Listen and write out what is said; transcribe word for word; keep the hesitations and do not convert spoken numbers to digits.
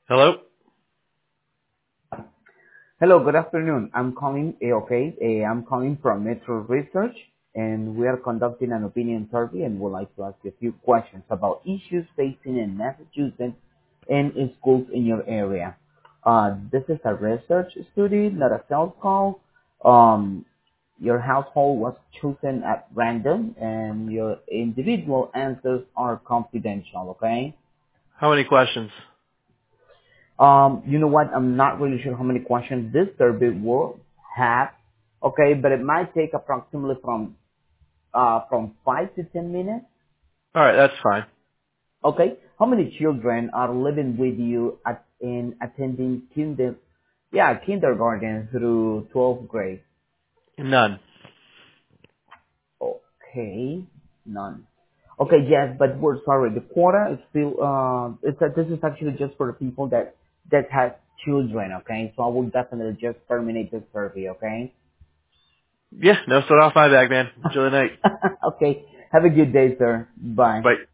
Hello? Hello, good afternoon. I'm calling, eh, okay, eh, I'm calling from Metro Research, and we are conducting an opinion survey and would like to ask you a few questions about issues facing in Massachusetts and in schools in your area. Uh, this is a research study, not a sales call. Um, your household was chosen at random, and your individual answers are confidential, okay? How many questions? Um, you know what? I'm not really sure how many questions this survey will have. Okay, but it might take approximately from uh from five to ten minutes. Alright, that's fine. Okay, how many children are living with you at in attending kinder, yeah, kindergarten through twelfth grade? None. Okay, none. Okay, yes, but we're sorry. The quota is still uh, it's a, this is actually just for the people that that has children. Okay, so I will definitely just terminate this survey. Okay. Yeah, no sweat off my back, man. Enjoy the night. Okay. Have a good day, sir. Bye. Bye.